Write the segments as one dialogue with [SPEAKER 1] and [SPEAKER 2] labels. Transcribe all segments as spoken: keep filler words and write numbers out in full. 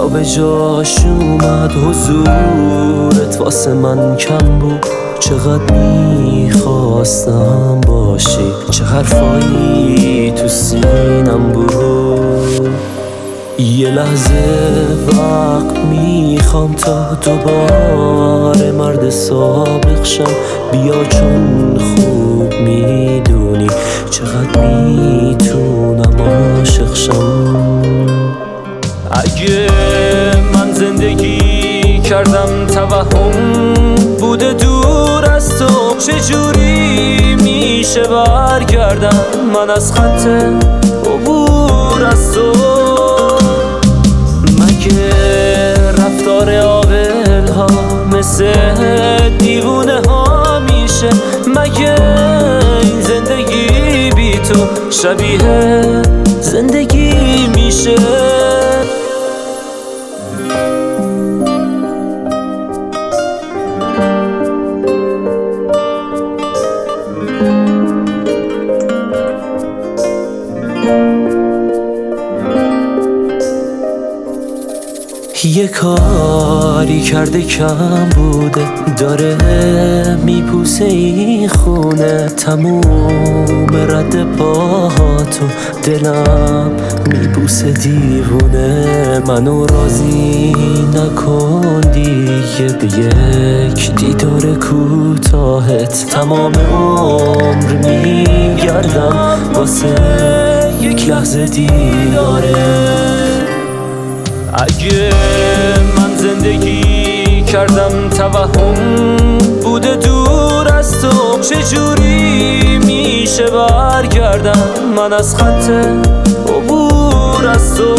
[SPEAKER 1] به جاش اومد حضورت واسه من کم بود. چقدر میخواستم باشی، چه حرفایی تو سینم بود. یه لحظه وقت میخوام تا دوباره مرد سابق شم. بیا چون خوب میدونی چقدر میتونم عاشق شم. اگه من زندگی کردم توهم بوده دور از تو، چجوری میشه برگردم من از خط عبور از تو؟ مگه رفتار عاقل ها مثل دیوونه ها میشه؟ مگه این زندگی بی تو شبیه زندگی میشه؟ یه کاری کرده کم بوده، داره میپوسه این خونه. تموم رد پاهاتو دلم میپوسه دیوونه. منو راضی نکن دیگه به یک دیدار کوتاهت. تمام عمر میگردم واسه یک لحظه دیداره. اگه من زندگی کردم توهم بوده دور از تو، چجوری میشه برگردم من از خط عبور از تو؟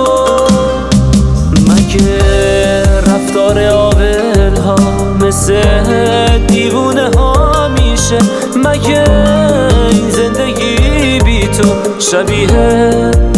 [SPEAKER 1] مگه رفتار عاقل ها مثل دیوونه ها میشه؟ مگه این زندگی بی تو شبیه